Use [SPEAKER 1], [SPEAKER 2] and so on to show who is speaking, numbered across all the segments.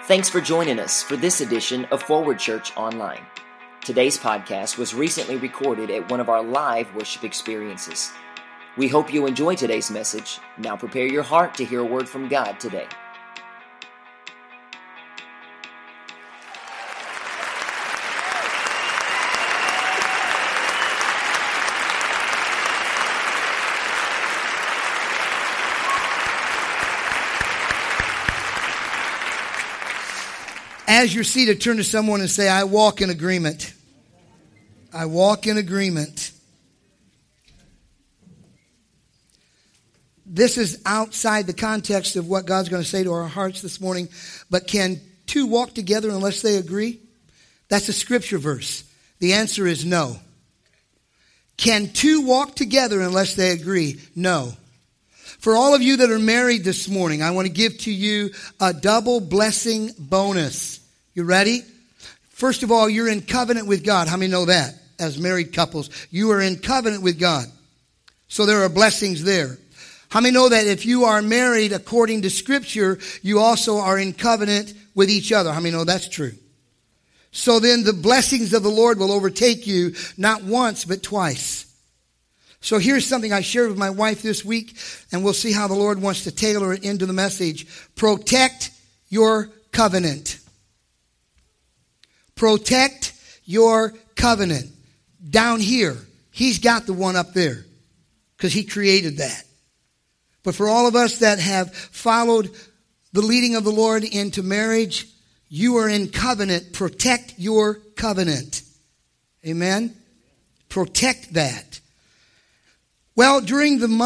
[SPEAKER 1] Thanks for joining us for this edition of Forward Church Online. Today's podcast was recently recorded at one of our live worship experiences. We hope you enjoy today's message. Now prepare your heart to hear a word from God today.
[SPEAKER 2] As you're seated, turn to someone and say, I walk in agreement. I walk in agreement. This is outside the context of what God's going to say to our hearts this morning. But can two walk together unless they agree? That's a scripture verse. The answer is no. Can two walk together unless they agree? No. For all of you that are married this morning, I want to give to you a double blessing bonus. You ready? First of all, you're in covenant with God. How many know that? As married couples, you are in covenant with God. So there are blessings there. How many know that if you are married according to Scripture, you also are in covenant with each other? How many know that's true? So then the blessings of the Lord will overtake you not once, but twice. So here's something I shared with my wife this week, and we'll see how the Lord wants to tailor it into the message. Protect your covenant. Protect your covenant. Down here, He's got the one up there because He created that. But for all of us that have followed the leading of the Lord into marriage, you are in covenant. Protect your covenant. Amen? Protect that. Well, during the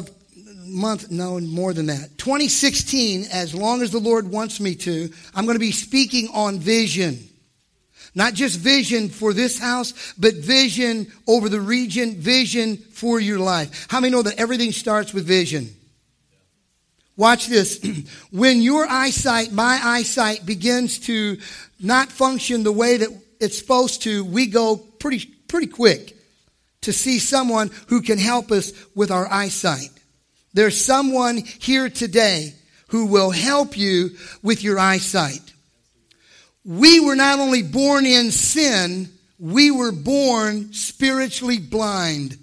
[SPEAKER 2] more than that, 2016, as long as the Lord wants me to, I'm going to be speaking on vision. Not just vision for this house, but vision over the region, vision for your life. How many know that everything starts with vision? Watch this. When your eyesight, my eyesight, begins to not function the way that it's supposed to, we go pretty quick to see someone who can help us with our eyesight. There's someone here today who will help you with your eyesight. We were not only born in sin, we were born spiritually blind.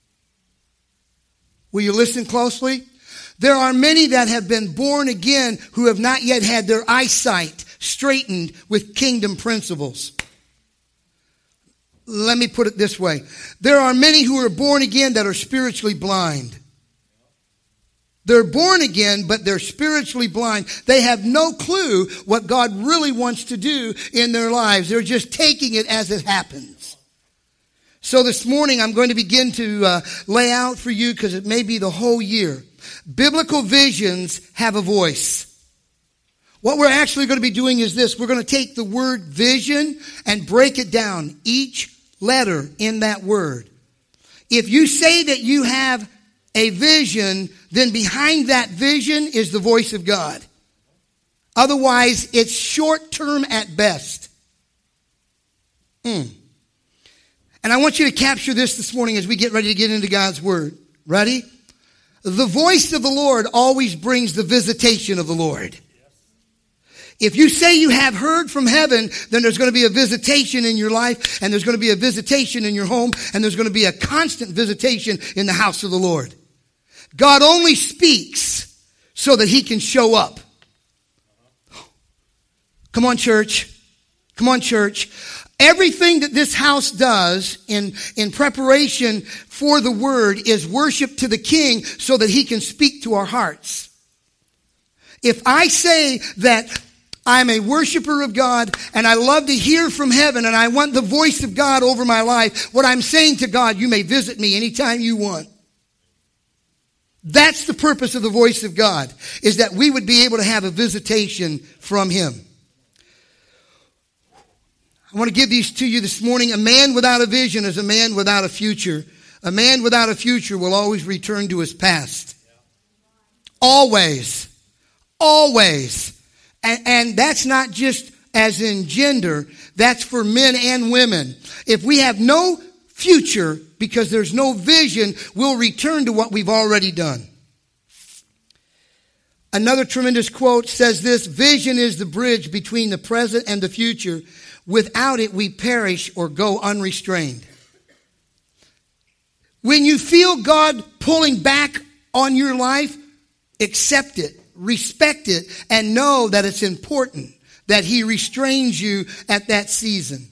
[SPEAKER 2] Will you listen closely? There are many that have been born again who have not yet had their eyesight straightened with kingdom principles. Let me put it this way. There are many who are born again that are spiritually blind. They're born again, but they're spiritually blind. They have no clue what God really wants to do in their lives. They're just taking it as it happens. So this morning I'm going to begin to lay out for you, because it may be the whole year. Biblical visions have a voice. What we're actually going to be doing is this. We're going to take the word vision and break it down, each letter in that word. If you say that you have a vision, then behind that vision is the voice of God. Otherwise, it's short term at best. And I want you to capture this morning as we get ready to get into God's word. Ready? The voice of the Lord always brings the visitation of the Lord. If you say you have heard from heaven, then there's going to be a visitation in your life, and there's going to be a visitation in your home, and there's going to be a constant visitation in the house of the Lord. God only speaks so that He can show up. Come on, church. Come on, church. Everything that this house does in preparation for the word is worship to the King so that He can speak to our hearts. If I say that I'm a worshiper of God and I love to hear from heaven and I want the voice of God over my life, what I'm saying to God, you may visit me anytime you want. That's the purpose of the voice of God, is that we would be able to have a visitation from Him. I want to give these to you this morning. A man without a vision is a man without a future. A man without a future will always return to his past. Always. Always. And that's not just as in gender. That's for men and women. If we have no future because there's no vision, we'll return to what we've already done. Another tremendous quote says this: vision is the bridge between the present and the future. Without it, we perish or go unrestrained. When you feel God pulling back on your life, accept it, respect it, and know that it's important that He restrains you at that season.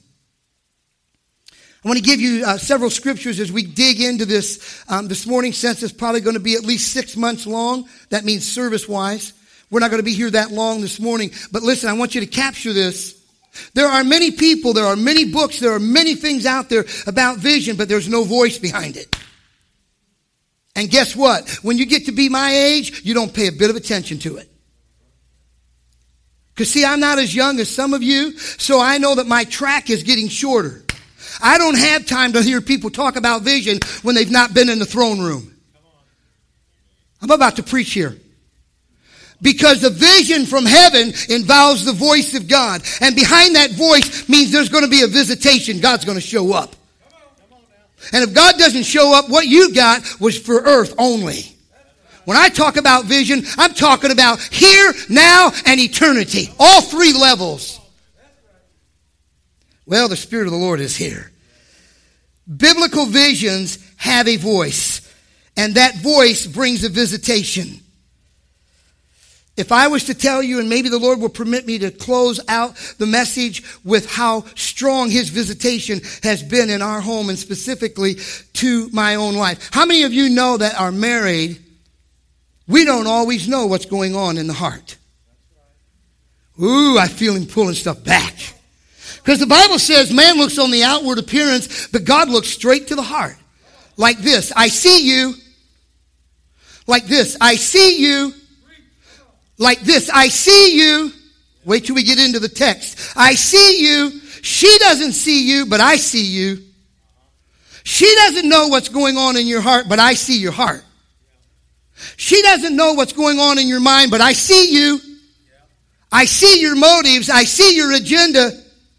[SPEAKER 2] I want to give you several scriptures as we dig into this this morning, since it's probably going to be at least 6 months long. That means service-wise. We're not going to be here that long this morning. But listen, I want you to capture this. There are many people, there are many books, there are many things out there about vision, but there's no voice behind it. And guess what? When you get to be my age, you don't pay a bit of attention to it. Because see, I'm not as young as some of you, so I know that my track is getting shorter. I don't have time to hear people talk about vision when they've not been in the throne room. I'm about to preach here. Because the vision from heaven involves the voice of God. And behind that voice means there's going to be a visitation. God's going to show up. And if God doesn't show up, what you got was for earth only. When I talk about vision, I'm talking about here, now, and eternity. All three levels. Well, the Spirit of the Lord is here. Biblical visions have a voice, and that voice brings a visitation. If I was to tell you, and maybe the Lord will permit me to close out the message with how strong His visitation has been in our home, and specifically to my own life. How many of you know that are married, we don't always know what's going on in the heart? Ooh, I feel Him pulling stuff back. Because the Bible says man looks on the outward appearance, but God looks straight to the heart. Like this: I see you. Like this: I see you. Like this: I see you. Wait till we get into the text. I see you. She doesn't see you, but I see you. She doesn't know what's going on in your heart, but I see your heart. She doesn't know what's going on in your mind, but I see you. I see your motives. I see your agenda.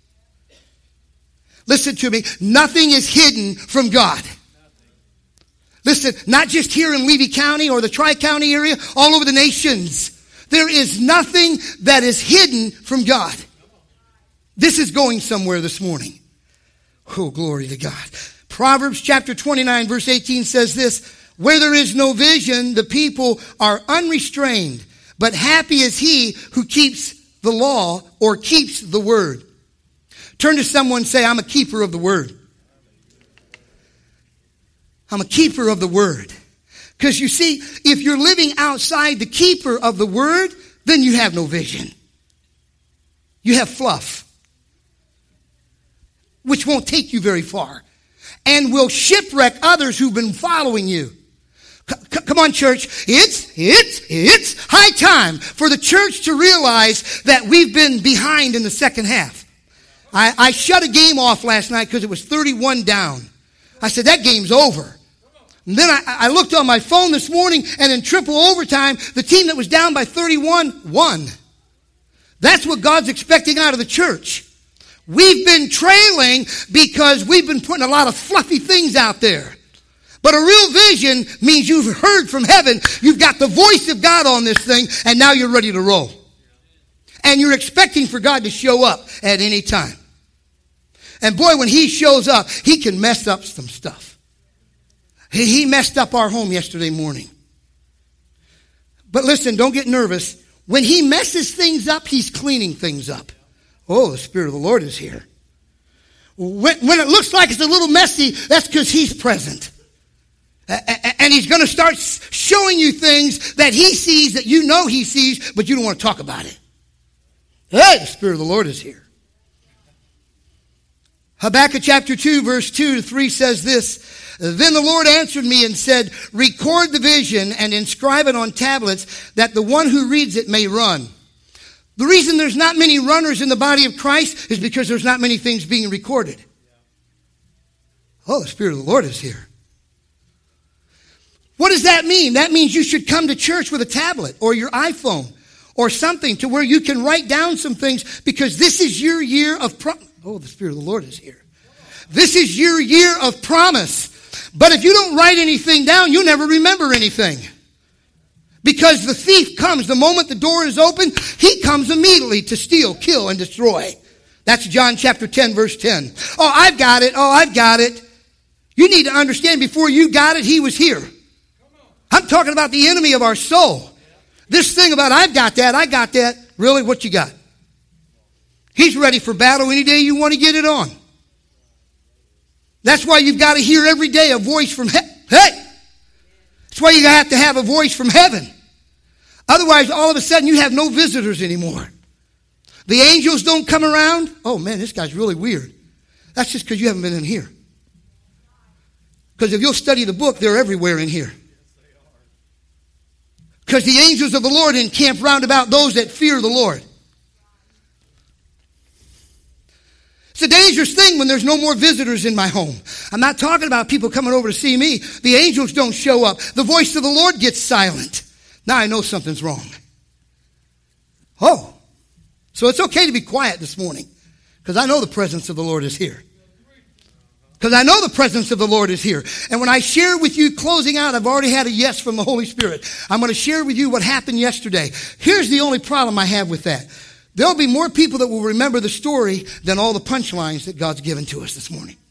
[SPEAKER 2] Listen to me. Nothing is hidden from God. Listen, not just here in Levy County or the Tri-County area, all over the nations. There is nothing that is hidden from God. This is going somewhere this morning. Oh, glory to God. Proverbs chapter 29 verse 18 says this: where there is no vision, the people are unrestrained, but happy is he who keeps the law or keeps the word. Turn to someone and say, I'm a keeper of the word. I'm a keeper of the word. Because you see, if you're living outside the keeper of the word, then you have no vision. You have fluff, which won't take you very far, and will shipwreck others who've been following you. Come on, church. It's high time for the church to realize that we've been behind in the second half. I shut a game off last night because it was 31 down. I said, that game's over. And then I looked on my phone this morning, and in triple overtime, the team that was down by 31 won. That's what God's expecting out of the church. We've been trailing because we've been putting a lot of fluffy things out there. But a real vision means you've heard from heaven, you've got the voice of God on this thing, and now you're ready to roll. And you're expecting for God to show up at any time. And boy, when He shows up, He can mess up some stuff. He messed up our home yesterday morning. But listen, don't get nervous. When He messes things up, He's cleaning things up. Oh, the Spirit of the Lord is here. When it looks like it's a little messy, that's because He's present. And He's going to start showing you things that He sees, that you know He sees, but you don't want to talk about it. Hey, the Spirit of the Lord is here. Habakkuk chapter 2 verse 2 to 3 says this: then the Lord answered me and said, record the vision and inscribe it on tablets, that the one who reads it may run. The reason there's not many runners in the body of Christ is because there's not many things being recorded. Oh, the Spirit of the Lord is here. What does that mean? That means you should come to church with a tablet or your iPhone or something to where you can write down some things, because this is your year of oh, the Spirit of the Lord is here. This is your year of promise. But if you don't write anything down, you'll never remember anything. Because the thief comes the moment the door is open. He comes immediately to steal, kill, and destroy. That's John chapter 10, verse 10. Oh, I've got it. Oh, I've got it. You need to understand, before you got it, he was here. I'm talking about the enemy of our soul. This thing about I got that. Really, what you got? He's ready for battle any day you want to get it on. That's why you've got to hear every day a voice from heaven. Hey! That's why you have to have a voice from heaven. Otherwise, all of a sudden, you have no visitors anymore. The angels don't come around. Oh, man, this guy's really weird. That's just because you haven't been in here. Because if you'll study the book, they're everywhere in here. Because the angels of the Lord encamp round about those that fear the Lord. It's a dangerous thing when there's no more visitors in my home. I'm not talking about people coming over to see me. The angels don't show up. The voice of the Lord gets silent. Now I know something's wrong. Oh, so it's okay to be quiet this morning, because I know the presence of the Lord is here. Because I know the presence of the Lord is here. And when I share with you, closing out, I've already had a yes from the Holy Spirit. I'm going to share with you what happened yesterday. Here's the only problem I have with that. There'll be more people that will remember the story than all the punchlines that God's given to us this morning.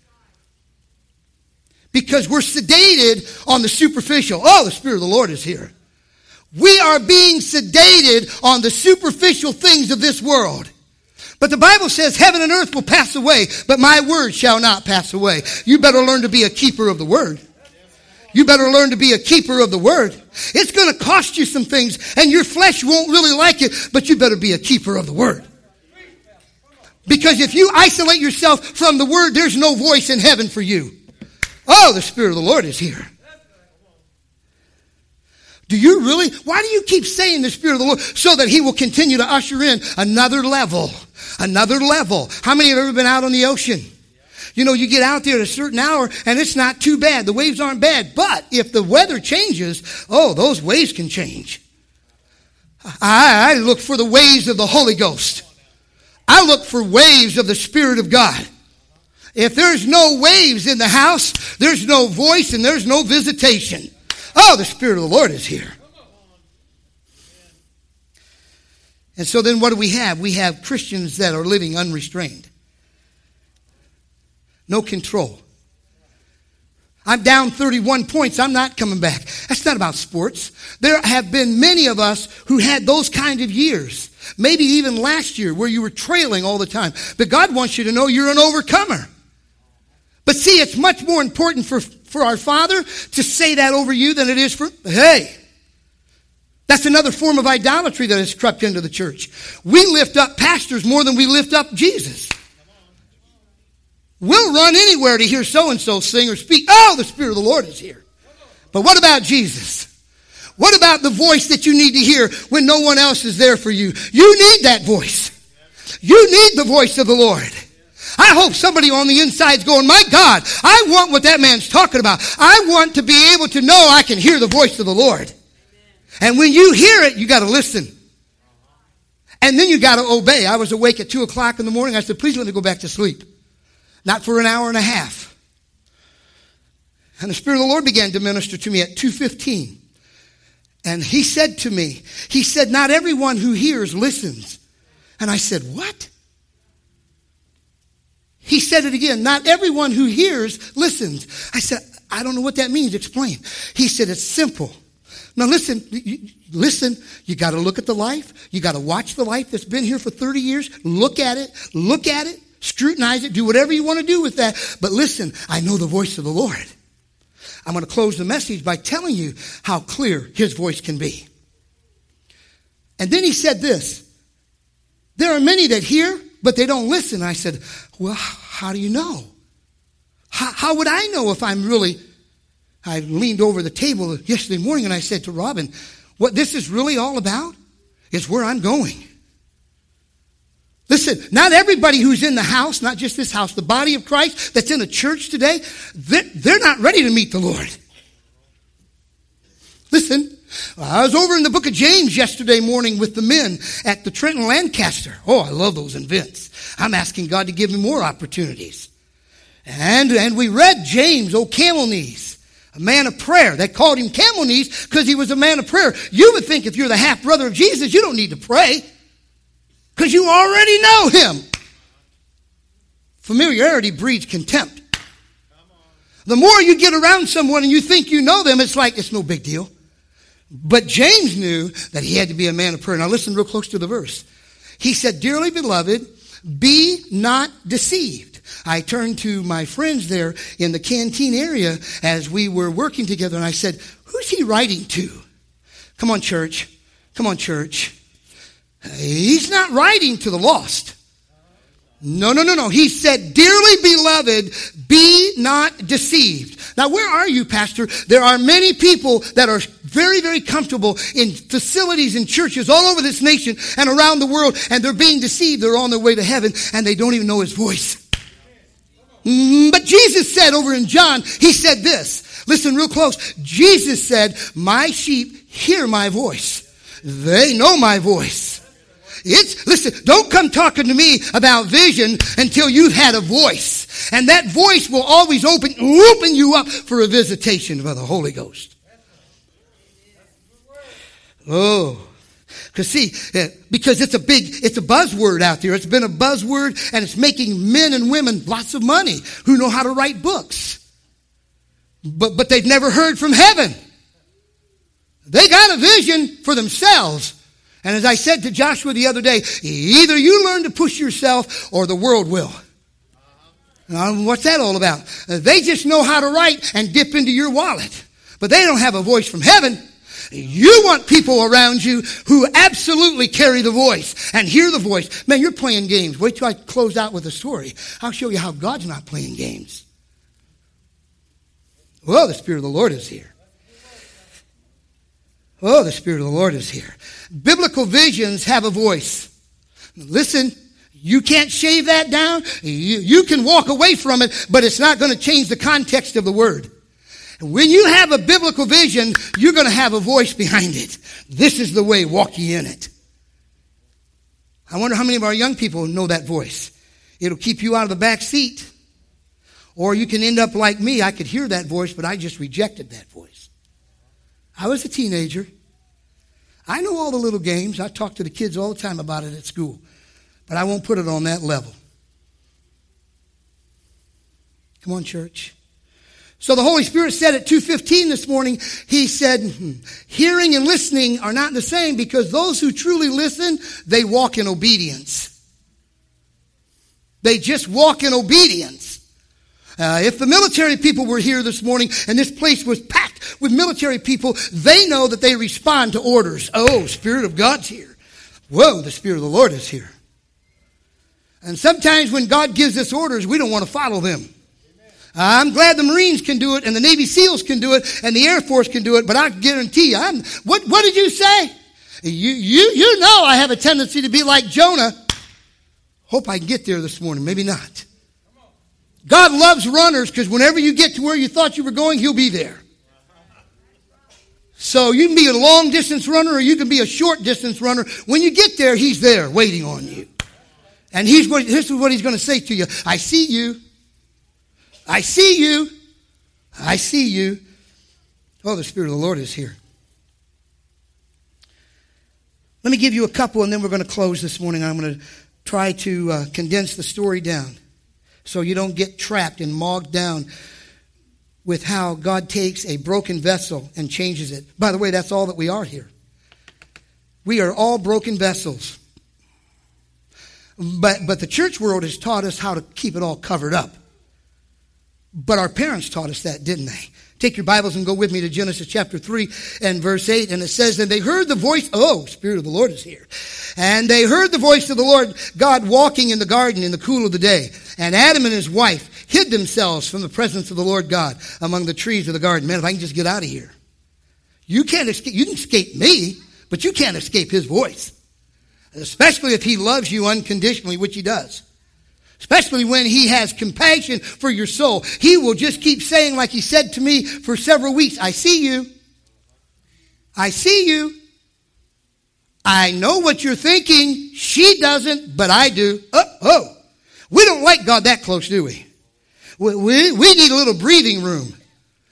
[SPEAKER 2] Because we're sedated on the superficial. Oh, the Spirit of the Lord is here. We are being sedated on the superficial things of this world. But the Bible says heaven and earth will pass away, but my word shall not pass away. You better learn to be a keeper of the word. You better learn to be a keeper of the word. It's going to cost you some things, and your flesh won't really like it, but you better be a keeper of the word. Because if you isolate yourself from the word, there's no voice in heaven for you. Oh, the Spirit of the Lord is here. Do you really? Why do you keep saying the Spirit of the Lord? So that he will continue to usher in another level. Another level. How many have ever been out on the ocean? You know, you get out there at a certain hour and it's not too bad. The waves aren't bad. But if the weather changes, oh, those waves can change. I look for the waves of the Holy Ghost. I look for waves of the Spirit of God. If there's no waves in the house, there's no voice and there's no visitation. Oh, the Spirit of the Lord is here. And so then what do we have? We have Christians that are living unrestrained. No control. I'm down 31 points. I'm not coming back. That's not about sports. There have been many of us who had those kind of years. Maybe even last year where you were trailing all the time. But God wants you to know you're an overcomer. But see, it's much more important for our Father to say that over you than it is for, hey, that's another form of idolatry that has crept into the church. We lift up pastors more than we lift up Jesus. We'll run anywhere to hear so-and-so sing or speak. Oh, the Spirit of the Lord is here. But what about Jesus? What about the voice that you need to hear when no one else is there for you? You need that voice. You need the voice of the Lord. I hope somebody on the inside is going, my God, I want what that man's talking about. I want to be able to know I can hear the voice of the Lord. And when you hear it, you got to listen. And then you got to obey. I was awake at 2 o'clock in the morning. I said, please let me go back to sleep. Not for an hour and a half. And the Spirit of the Lord began to minister to me at 2:15. And he said to me, he said, not everyone who hears listens. And I said, what? He said it again. Not everyone who hears listens. I said, I don't know what that means. Explain. He said, it's simple. Now listen, you got to look at the life. You got to watch the life that's been here for 30 years. Look at it, scrutinize it, do whatever you want to do with that. But listen, I know the voice of the Lord. I'm going to close the message by telling you how clear his voice can be. And then he said this, there are many that hear, but they don't listen. I said, well, how do you know? How would I know if I'm really... I leaned over the table yesterday morning and I said to Robin, what this is really all about is where I'm going. Listen, not everybody who's in the house, not just this house, the body of Christ that's in a church today, they're not ready to meet the Lord. Listen, I was over in the book of James yesterday morning with the men at the Trenton Lancaster. Oh, I love those events. I'm asking God to give me more opportunities. And we read James, oh camel knees. A man of prayer. They called him camel knees because he was a man of prayer. You would think if you're the half brother of Jesus, you don't need to pray because you already know him. Familiarity breeds contempt. The more you get around someone and you think you know them, it's like it's no big deal. But James knew that he had to be a man of prayer. Now listen real close to the verse. He said, "Dearly beloved, be not deceived." I turned to my friends there in the canteen area as we were working together, and I said, "Who's he writing to?" Come on, church. Come on, church. He's not writing to the lost. No. He said, "Dearly beloved, be not deceived." Now, where are you, Pastor? There are many people that are very, very comfortable in facilities and churches all over this nation and around the world, and they're being deceived. They're on their way to heaven, and they don't even know his voice. But Jesus said over in John, he said this. Listen real close. Jesus said, "My sheep hear my voice. They know my voice." Listen, don't come talking to me about vision until you've had a voice. And that voice will always open you up for a visitation by the Holy Ghost. Oh, because it's a buzzword out there. It's been a buzzword, and it's making men and women lots of money who know how to write books. But they've never heard from heaven. They got a vision for themselves. And as I said to Joshua the other day, either you learn to push yourself or the world will. Now, what's that all about? They just know how to write and dip into your wallet. But they don't have a voice from heaven. You want people around you who absolutely carry the voice and hear the voice. Man, you're playing games. Wait till I close out with a story. I'll show you how God's not playing games. Well, the Spirit of the Lord is here. Oh, the Spirit of the Lord is here. Biblical visions have a voice. Listen, you can't shave that down. You can walk away from it, but it's not going to change the context of the word. When you have a biblical vision, you're going to have a voice behind it. This is the way, walk ye in it. I wonder how many of our young people know that voice. It'll keep you out of the back seat. Or you can end up like me. I could hear that voice, but I just rejected that voice. I was a teenager. I know all the little games. I talk to the kids all the time about it at school. But I won't put it on that level. Come on, church. So the Holy Spirit said at 2:15 this morning, he said, hearing and listening are not the same, because those who truly listen, they walk in obedience. They just walk in obedience. If the military people were here this morning and this place was packed with military people, they know that they respond to orders. Oh, Spirit of God's here. Whoa, the Spirit of the Lord is here. And sometimes when God gives us orders, we don't want to follow them. I'm glad the Marines can do it, and the Navy SEALs can do it, and the Air Force can do it, but I guarantee you, what did you say? You know I have a tendency to be like Jonah. Hope I can get there this morning. Maybe not. God loves runners, because whenever you get to where you thought you were going, he'll be there. So you can be a long distance runner, or you can be a short distance runner. When you get there, he's there waiting on you. And this is what he's going to say to you. I see you. I see you. I see you. Oh, the Spirit of the Lord is here. Let me give you a couple, and then we're going to close this morning. I'm going to try to condense the story down so you don't get trapped and bogged down with how God takes a broken vessel and changes it. By the way, that's all that we are here. We are all broken vessels. But the church world has taught us how to keep it all covered up. But our parents taught us that, didn't they? Take your Bibles and go with me to Genesis chapter 3 and verse 8. And it says, and they heard the voice, oh, Spirit of the Lord is here. And they heard the voice of the Lord God walking in the garden in the cool of the day. And Adam and his wife hid themselves from the presence of the Lord God among the trees of the garden. Man, if I can just get out of here. You can't escape. You can escape me, but you can't escape his voice. Especially if he loves you unconditionally, which he does. Especially when he has compassion for your soul. He will just keep saying, like he said to me for several weeks, I see you. I see you. I know what you're thinking. She doesn't, but I do. Oh. We don't like God that close, do we? We need a little breathing room.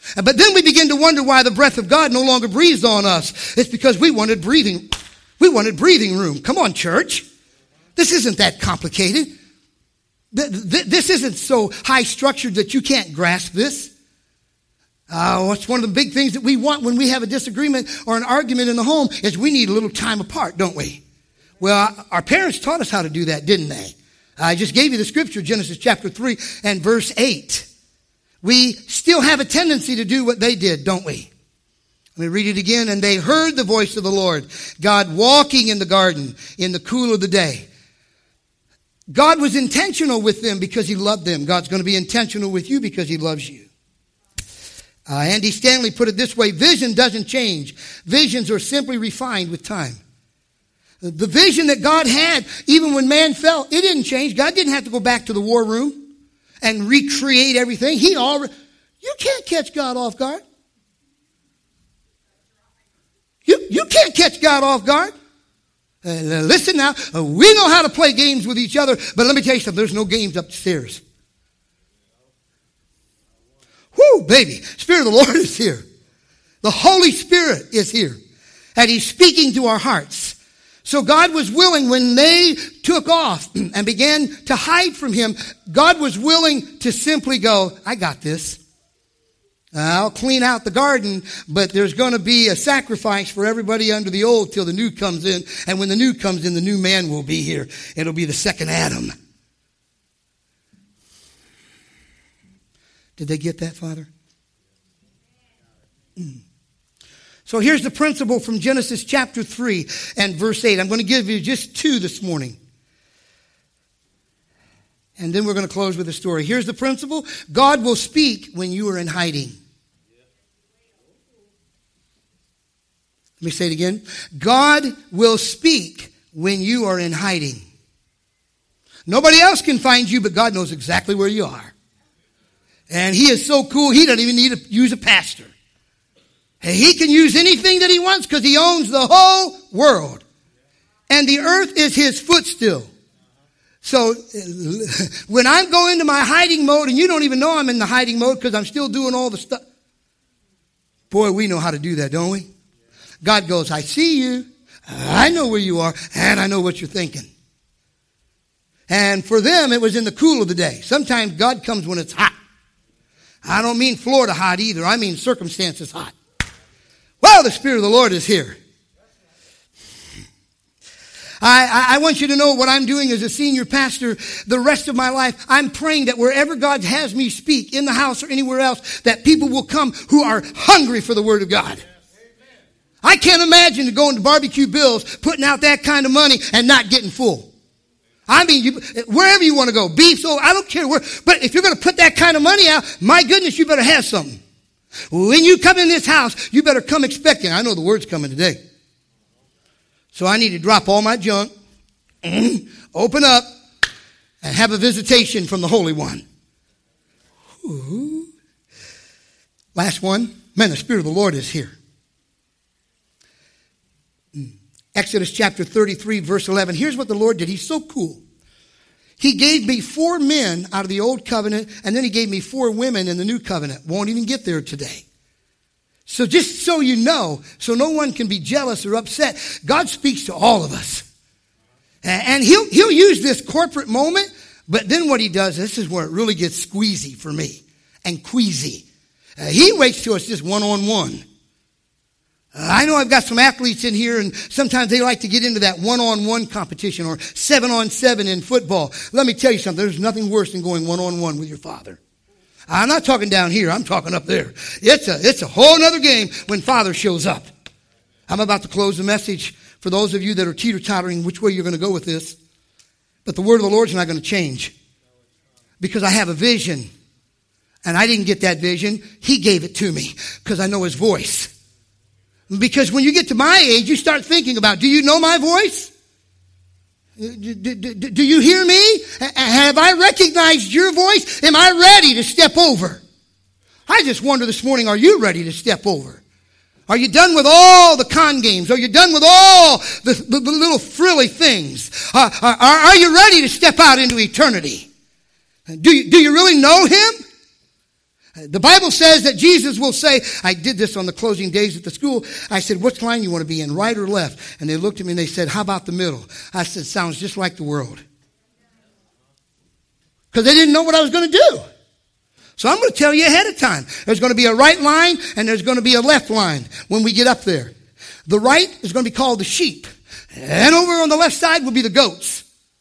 [SPEAKER 2] But then we begin to wonder why the breath of God no longer breathes on us. It's because we wanted breathing room. Come on, church. This isn't that complicated. This isn't so high structured that you can't grasp this. What's one of the big things that we want when we have a disagreement or an argument in the home is we need a little time apart, don't we? Well, our parents taught us how to do that, didn't they? I just gave you the scripture, Genesis chapter 3 and verse 8. We still have a tendency to do what they did, don't we? Let me read it again. And they heard the voice of the Lord, God walking in the garden in the cool of the day. God was intentional with them because he loved them. God's going to be intentional with you because he loves you. Andy Stanley put it this way: vision doesn't change. Visions are simply refined with time. The vision that God had, even when man fell, it didn't change. God didn't have to go back to the war room and recreate everything. You can't catch God off guard. You can't catch God off guard. Listen now, we know how to play games with each other, but let me tell you something, there's no games upstairs. Whoo, baby, Spirit of the Lord is here. The Holy Spirit is here, and he's speaking to our hearts. So God was willing when they took off and began to hide from him, God was willing to simply go, I got this. I'll clean out the garden, but there's going to be a sacrifice for everybody under the old till the new comes in. And when the new comes in, the new man will be here. It'll be the second Adam. Did they get that, Father? So here's the principle from Genesis chapter 3 and verse 8. I'm going to give you just two this morning. And then we're going to close with a story. Here's the principle. God will speak when you are in hiding. Let me say it again. God will speak when you are in hiding. Nobody else can find you, but God knows exactly where you are. And he is so cool, he doesn't even need to use a pastor. And he can use anything that he wants because he owns the whole world. And the earth is his footstool. So when I go into my hiding mode, and you don't even know I'm in the hiding mode because I'm still doing all the stuff. Boy, we know how to do that, don't we? God goes, I see you. I know where you are, and I know what you're thinking. And for them, it was in the cool of the day. Sometimes God comes when it's hot. I don't mean Florida hot either. I mean circumstances hot. Well, the Spirit of the Lord is here. I want you to know what I'm doing as a senior pastor the rest of my life. I'm praying that wherever God has me speak, in the house or anywhere else, that people will come who are hungry for the Word of God. I can't imagine going to Barbecue Bill's, putting out that kind of money and not getting full. I mean, wherever you want to go, beef, so I don't care where. But if you're going to put that kind of money out, my goodness, you better have something. When you come in this house, you better come expecting. I know the word's coming today. So I need to drop all my junk, open up, and have a visitation from the Holy One. Ooh. Last one. Man, the Spirit of the Lord is here. Exodus chapter 33, verse 11. Here's what the Lord did. He's so cool. He gave me 4 men out of the old covenant, and then he gave me 4 women in the new covenant. Won't even get there today. So just so you know, so no one can be jealous or upset, God speaks to all of us. And he'll use this corporate moment, but then what he does, this is where it really gets squeezy for me and queasy. He waits till it's just one-on-one. I know I've got some athletes in here, and sometimes they like to get into that one-on-one competition or 7-on-7 in football. Let me tell you something. There's nothing worse than going one-on-one with your father. I'm not talking down here. I'm talking up there. It's a whole other game when Father shows up. I'm about to close the message for those of you that are teeter-tottering which way you're going to go with this. But the word of the Lord's not going to change because I have a vision. And I didn't get that vision. He gave it to me because I know his voice. Because when you get to my age, you start thinking about, do you know my voice? Do you hear me? Have I recognized your voice? Am I ready to step over? I just wonder this morning, are you ready to step over? Are you done with all the con games? Are you done with all the little frilly things? Are you ready to step out into eternity? Do you really know him? The Bible says that Jesus will say, I did this on the closing days at the school. I said, which line you want to be in, right or left? And they looked at me and they said, how about the middle? I said, sounds just like the world. Because they didn't know what I was going to do. So I'm going to tell you ahead of time. There's going to be a right line and there's going to be a left line when we get up there. The right is going to be called the sheep. And over on the left side will be the goats.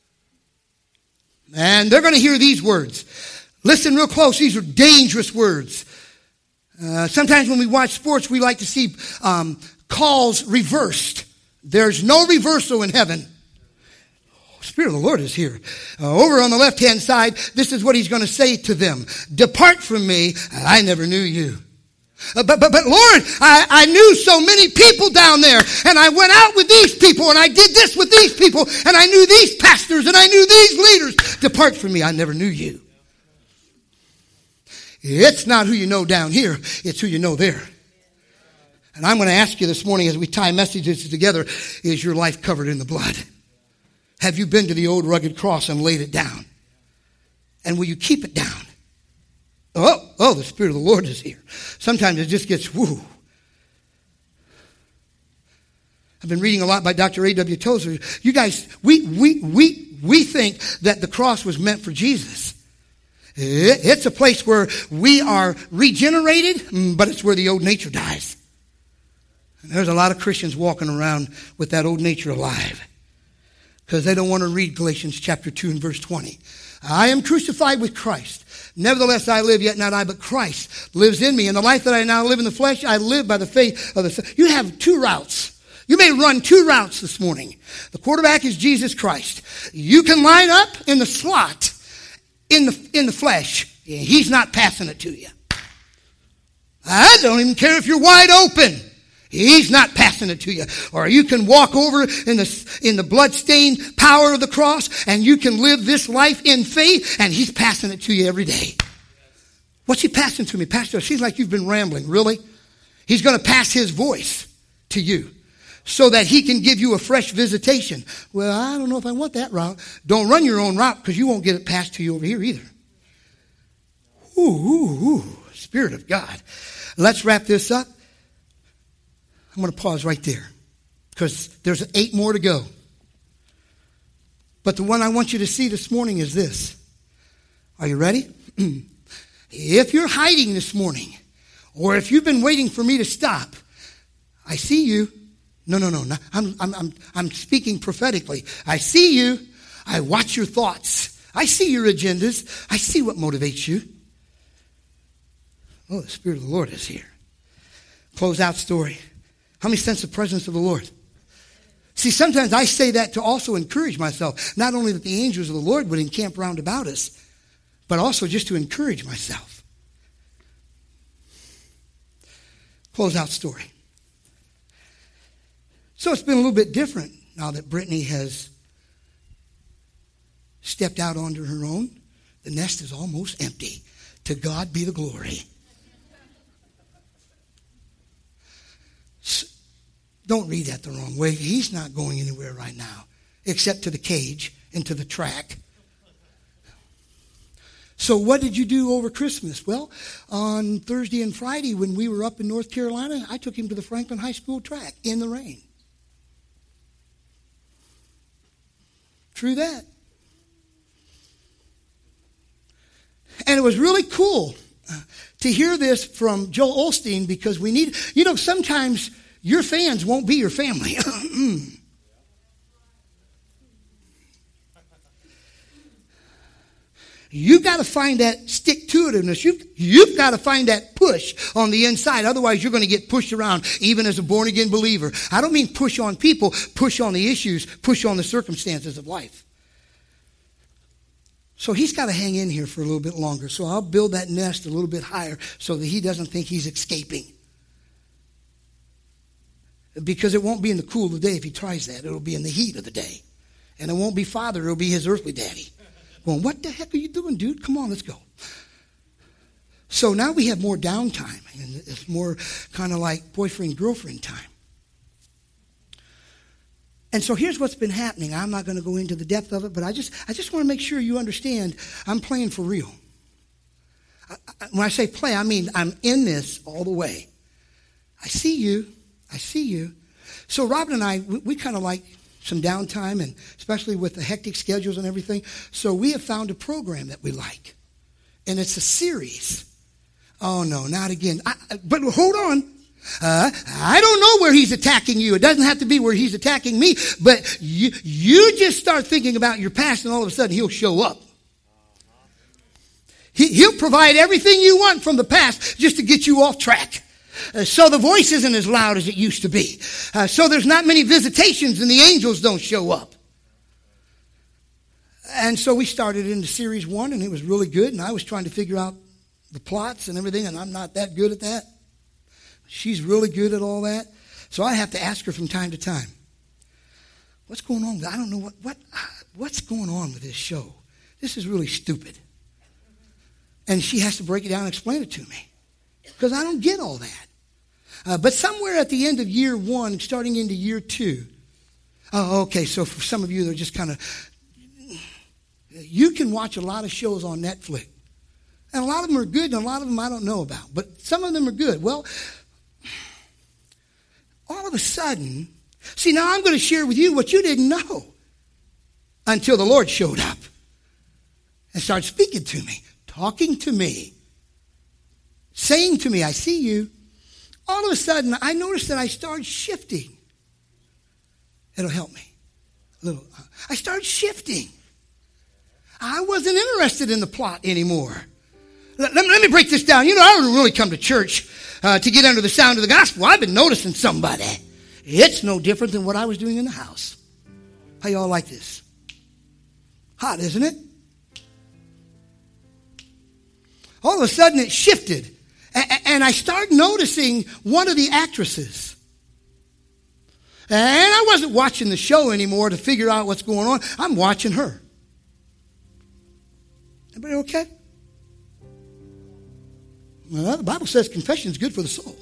[SPEAKER 2] And they're going to hear these words. Listen real close. These are dangerous words. Sometimes when we watch sports, we like to see calls reversed. There's no reversal in heaven. Spirit of the Lord is here. Over on the left-hand side, this is what he's going to say to them. Depart from me, I never knew you. But Lord, I knew so many people down there, and I went out with these people, and I did this with these people, and I knew these pastors, and I knew these leaders. Depart from me, I never knew you. It's not who you know down here, it's who you know there. And I'm going to ask you this morning as we tie messages together, is your life covered in the blood? Have you been to the old rugged cross and laid it down? And will you keep it down? Oh, the Spirit of the Lord is here. Sometimes it just gets woo. I've been reading a lot by Dr. A.W. Tozer. You guys, we think that the cross was meant for Jesus. It's a place where we are regenerated, but it's where the old nature dies. And there's a lot of Christians walking around with that old nature alive because they don't want to read Galatians chapter 2 and verse 20. I am crucified with Christ. Nevertheless, I live, yet not I, but Christ lives in me. And the life that I now live in the flesh, I live by the faith of the Son. You have two routes. You may run two routes this morning. The quarterback is Jesus Christ. You can line up in the slot in the flesh. He's not passing it to you. I don't even care if you're wide open. He's not passing it to you. Or you can walk over in the blood-stained power of the cross and you can live this life in faith and he's passing it to you every day. What's he passing to me? Pastor, it seems like you've been rambling. Really? He's going to pass his voice to you so that he can give you a fresh visitation. Well, I don't know if I want that route. Don't run your own route because you won't get it passed to you over here either. Ooh, Spirit of God. Let's wrap this up. I'm going to pause right there because there's 8 more to go. But the one I want you to see this morning is this. Are you ready? If you're hiding this morning, or if you've been waiting for me to stop, I see you. No. I'm speaking prophetically. I see you. I watch your thoughts. I see your agendas. I see what motivates you. Oh, the Spirit of the Lord is here. Close out story. How many sense the presence of the Lord? See, sometimes I say that to also encourage myself. Not only that the angels of the Lord would encamp round about us, but also just to encourage myself. Close out story. So it's been a little bit different now that Brittany has stepped out onto her own. The nest is almost empty. To God be the glory. Don't read that the wrong way. He's not going anywhere right now, except to the cage and to the track. So what did you do over Christmas? Well, on Thursday and Friday when we were up in North Carolina, I took him to the Franklin High School track in the rain. True that. And it was really cool to hear this from Joel Osteen because we need, sometimes your fans won't be your family. You've got to find that stick-to-itiveness. You've got to find that push on the inside. Otherwise, you're going to get pushed around even as a born-again believer. I don't mean push on people, push on the issues, push on the circumstances of life. So he's got to hang in here for a little bit longer. So I'll build that nest a little bit higher so that he doesn't think he's escaping. Because it won't be in the cool of the day if he tries that. It'll be in the heat of the day. And it won't be father, it'll be his earthly daddy. Going, what the heck are you doing, dude? Come on, let's go. So now we have more downtime. And it's more kind of like boyfriend-girlfriend time. And so here's what's been happening. I'm not going to go into the depth of it, but I just want to make sure you understand I'm playing for real. When I say play, I mean I'm in this all the way. I see you. I see you. So Robin and I, we kind of like some downtime, and especially with the hectic schedules and everything. So we have found a program that we like. And it's a series. Oh, no, not again. But hold on. I don't know where he's attacking you. It doesn't have to be where he's attacking me. But you just start thinking about your past, and all of a sudden he'll show up. He'll provide everything you want from the past just to get you off track. So the voice isn't as loud as it used to be. So there's not many visitations and the angels don't show up. And so we started into series 1, and it was really good. And I was trying to figure out the plots and everything, and I'm not that good at that. She's really good at all that. So I have to ask her from time to time, what's going on? I don't know what's going on with this show. This is really stupid. And she has to break it down and explain it to me, because I don't get all that. But somewhere at the end of year 1, starting into year 2, okay, so for some of you, they're just kind of, you can watch a lot of shows on Netflix. And a lot of them are good, and a lot of them I don't know about. But some of them are good. Well, all of a sudden, see, now I'm going to share with you what you didn't know until the Lord showed up and started speaking to me, talking to me, saying to me, I see you. All of a sudden, I noticed that I started shifting. It'll help me a little. I started shifting. I wasn't interested in the plot anymore. Let me break this down. You know, I don't really come to church to get under the sound of the gospel. I've been noticing somebody. It's no different than what I was doing in the house. How y'all like this? Hot, isn't it? All of a sudden it shifted. And I started noticing one of the actresses. And I wasn't watching the show anymore to figure out what's going on. I'm watching her. Everybody okay? Well, the Bible says confession is good for the soul.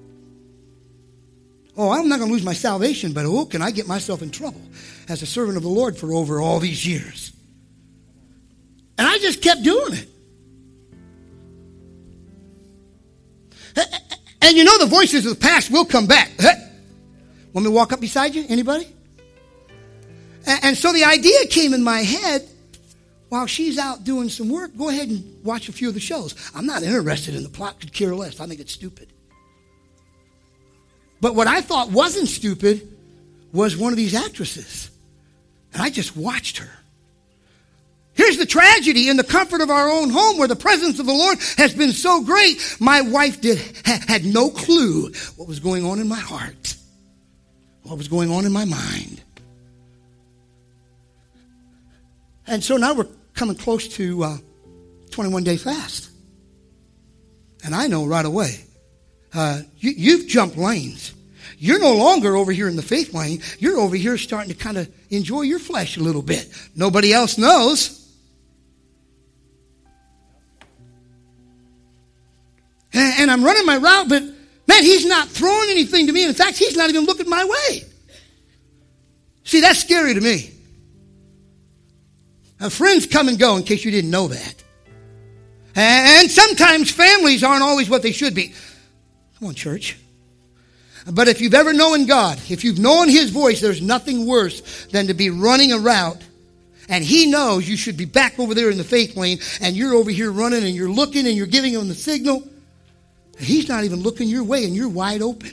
[SPEAKER 2] Oh, I'm not going to lose my salvation, but can I get myself in trouble as a servant of the Lord for over all these years? And I just kept doing it. And you know the voices of the past will come back. Want me to walk up beside you? Anybody? And so the idea came in my head, while she's out doing some work, go ahead and watch a few of the shows. I'm not interested in the plot, could care less. I think it's stupid. But what I thought wasn't stupid was one of these actresses. And I just watched her. Here's the tragedy. In the comfort of our own home, where the presence of the Lord has been so great, my wife had no clue what was going on in my heart, what was going on in my mind. And so now we're coming close to 21-day fast. And I know right away, you've jumped lanes. You're no longer over here in the faith lane. You're over here starting to kind of enjoy your flesh a little bit. Nobody else knows. And I'm running my route, but man, he's not throwing anything to me. In fact, he's not even looking my way. See, that's scary to me. Now, friends come and go, in case you didn't know that. And sometimes families aren't always what they should be. Come on, church. But if you've ever known God, if you've known His voice, there's nothing worse than to be running a route, and He knows you should be back over there in the faith lane, and you're over here running, and you're looking, and you're giving Him the signal. He's not even looking your way, and you're wide open.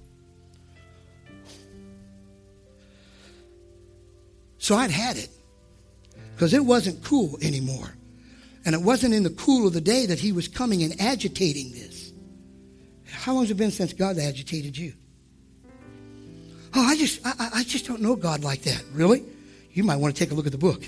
[SPEAKER 2] So I'd had it, because it wasn't cool anymore. And it wasn't in the cool of the day that He was coming and agitating this. How long has it been since God agitated you? Oh, I just don't know God like that. Really? You might want to take a look at the book.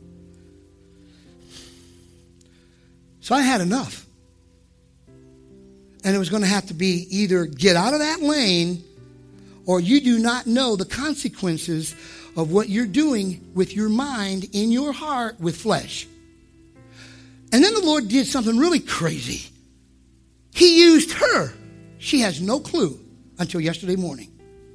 [SPEAKER 2] So I had enough. And it was going to have to be either get out of that lane, or you do not know the consequences of what you're doing with your mind, in your heart, with flesh. And then the Lord did something really crazy. He used her. She has no clue until yesterday morning.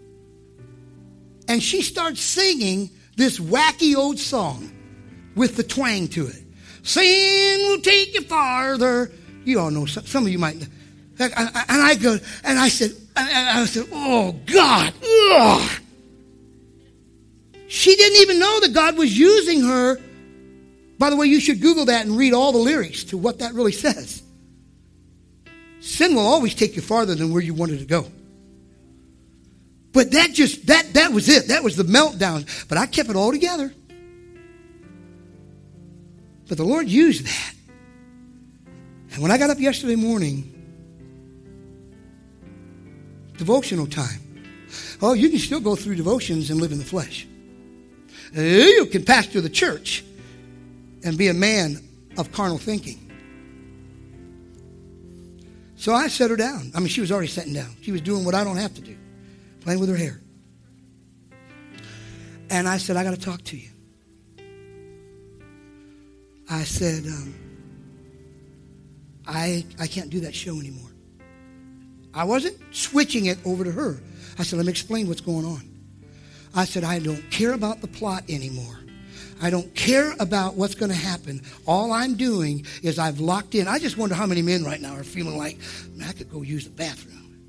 [SPEAKER 2] And she starts singing this wacky old song with the twang to it. Sin will take you farther. You all know, some of you might know. And I said, oh, God. Ugh. She didn't even know that God was using her. By the way, you should Google that and read all the lyrics to what that really says. Sin will always take you farther than where you wanted to go. But that was it. That was the meltdown. But I kept it all together. But the Lord used that. And when I got up yesterday morning, devotional time. Oh, you can still go through devotions and live in the flesh. You can pastor the church and be a man of carnal thinking. So I set her down. I mean, she was already sitting down. She was doing what I don't have to do, playing with her hair. And I said, I got to talk to you. I said, I can't do that show anymore. I wasn't switching it over to her. I said, let me explain what's going on. I said, I don't care about the plot anymore. I don't care about what's going to happen. All I'm doing is I've locked in. I just wonder how many men right now are feeling like, man, I could go use the bathroom.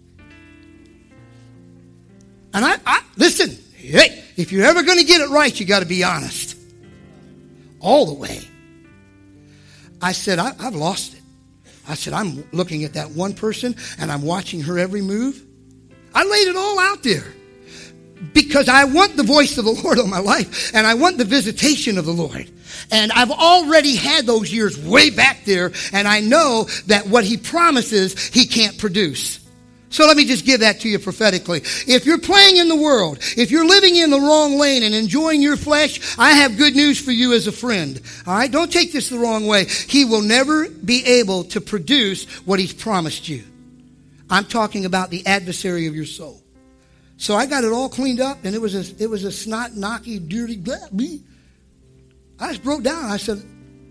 [SPEAKER 2] And I listen, hey, if you're ever going to get it right, you got to be honest. All the way. I said, I've lost it. I said, I'm looking at that one person and I'm watching her every move. I laid it all out there because I want the voice of the Lord on my life and I want the visitation of the Lord. And I've already had those years way back there, and I know that what he promises, he can't produce. So let me just give that to you prophetically. If you're playing in the world, if you're living in the wrong lane and enjoying your flesh, I have good news for you as a friend. All right? Don't take this the wrong way. He will never be able to produce what he's promised you. I'm talking about the adversary of your soul. So I got it all cleaned up, and it was a snot, knocky, dirty, blah, blah. I just broke down. I said,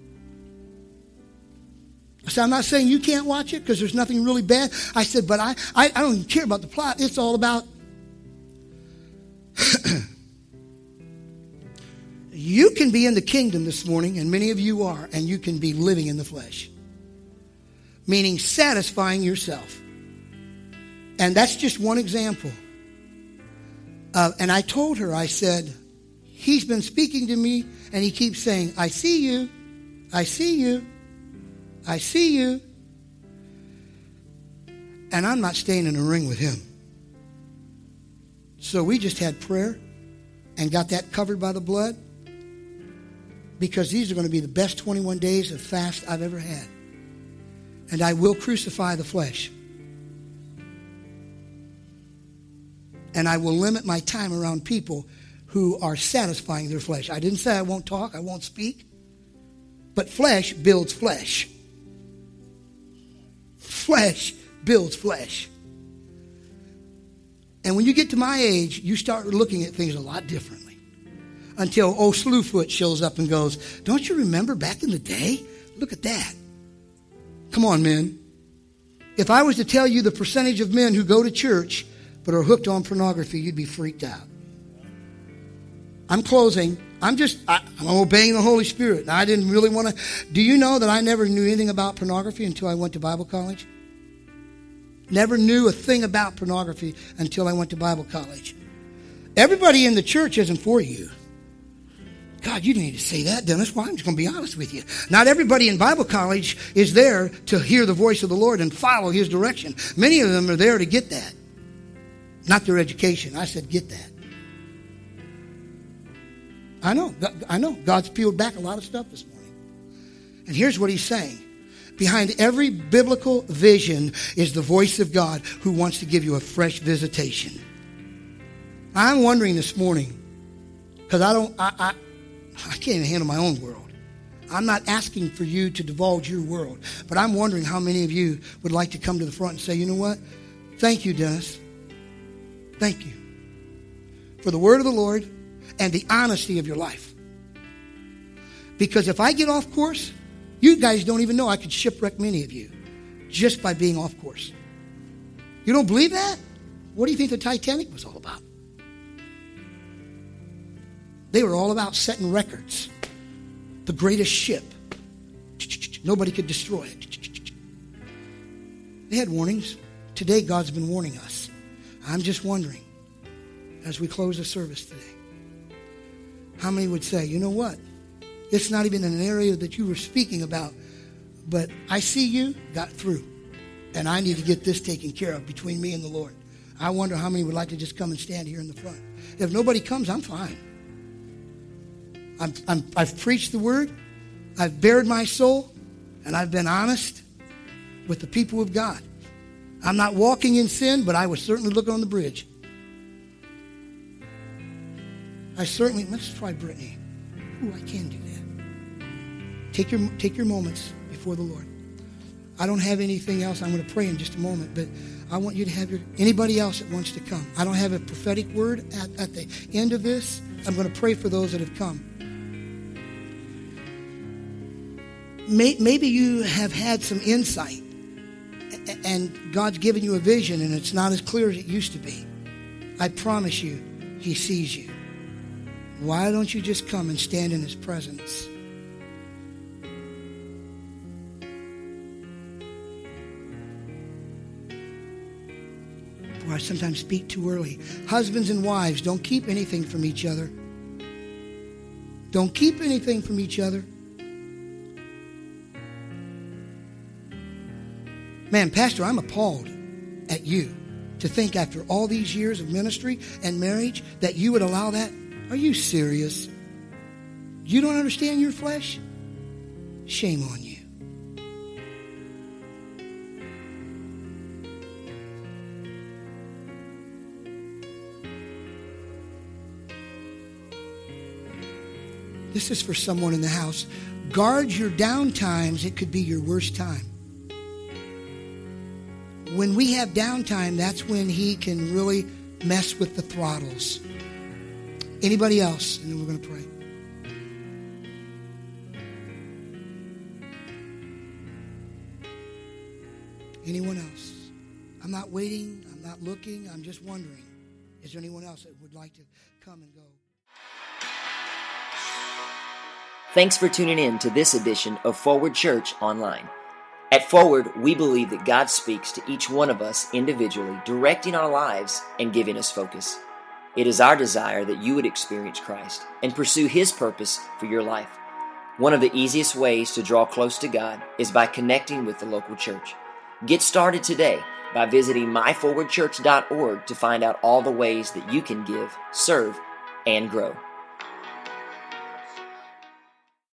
[SPEAKER 2] I'm not saying you can't watch it because there's nothing really bad. I said, but I don't even care about the plot. It's all about you can be in the kingdom this morning, and many of you are, and you can be living in the flesh. Meaning satisfying yourself. And that's just one example. And I told her, I said, he's been speaking to me, and he keeps saying, I see you. I see you. I see you. And I'm not staying in a ring with him. So we just had prayer and got that covered by the blood, because these are going to be the best 21 days of fast I've ever had. And I will crucify the flesh. And I will limit my time around people who are satisfying their flesh. I didn't say I won't talk, I won't speak. But flesh builds flesh. Flesh builds flesh. And when you get to my age, you start looking at things a lot differently. Until old Slewfoot shows up and goes, don't you remember back in the day? Look at that. Come on, men. If I was to tell you the percentage of men who go to church but are hooked on pornography, you'd be freaked out. I'm closing. I'm obeying the Holy Spirit. Now, I didn't really want to. Do you know that I never knew anything about pornography until I went to Bible college? Never knew a thing about pornography until I went to Bible college. Everybody in the church isn't for you. God, you didn't need to say that, Dennis. Well, I'm just going to be honest with you. Not everybody in Bible college is there to hear the voice of the Lord and follow his direction. Many of them are there to get that. Not their education. I said get that. I know. God's peeled back a lot of stuff this morning. And here's what he's saying. Behind every biblical vision is the voice of God who wants to give you a fresh visitation. I'm wondering this morning, because I can't even handle my own world. I'm not asking for you to divulge your world, but I'm wondering how many of you would like to come to the front and say, you know what? Thank you, Dennis. Thank you for the word of the Lord and the honesty of your life. Because if I get off course, you guys don't even know I could shipwreck many of you just by being off course. You don't believe that? What do you think the Titanic was all about? They were all about setting records. The greatest ship. Nobody could destroy it. They had warnings. Today, God's been warning us. I'm just wondering, as we close the service today, how many would say, you know what? It's not even in an area that you were speaking about, but I see you got through, and I need to get this taken care of between me and the Lord. I wonder how many would like to just come and stand here in the front. If nobody comes, I'm fine. I've preached the word, I've bared my soul, and I've been honest with the people of God. I'm not walking in sin, but I was certainly looking on the bridge. Let's try Brittany. Ooh, I can do that. Take your moments before the Lord. I don't have anything else. I'm going to pray in just a moment, but I want you to have anybody else that wants to come. I don't have a prophetic word at the end of this. I'm going to pray for those that have come. Maybe you have had some insight and God's given you a vision and it's not as clear as it used to be. I promise you, He sees you. Why don't you just come and stand in His presence? Boy, I sometimes speak too early. Husbands and wives, don't keep anything from each other. Don't keep anything from each other. Man, Pastor, I'm appalled at you to think after all these years of ministry and marriage that you would allow that. Are you serious? You don't understand your flesh? Shame on you. This is for someone in the house. Guard your down times. It could be your worst time. When we have downtime, that's when he can really mess with the throttles. Anybody else? And then we're going to pray. Anyone else? I'm not waiting. I'm not looking. I'm just wondering. Is there anyone else that would like to come and go?
[SPEAKER 1] Thanks for tuning in to this edition of Forward Church Online. At Forward, we believe that God speaks to each one of us individually, directing our lives and giving us focus. It is our desire that you would experience Christ and pursue His purpose for your life. One of the easiest ways to draw close to God is by connecting with the local church. Get started today by visiting myforwardchurch.org to find out all the ways that you can give, serve, and grow.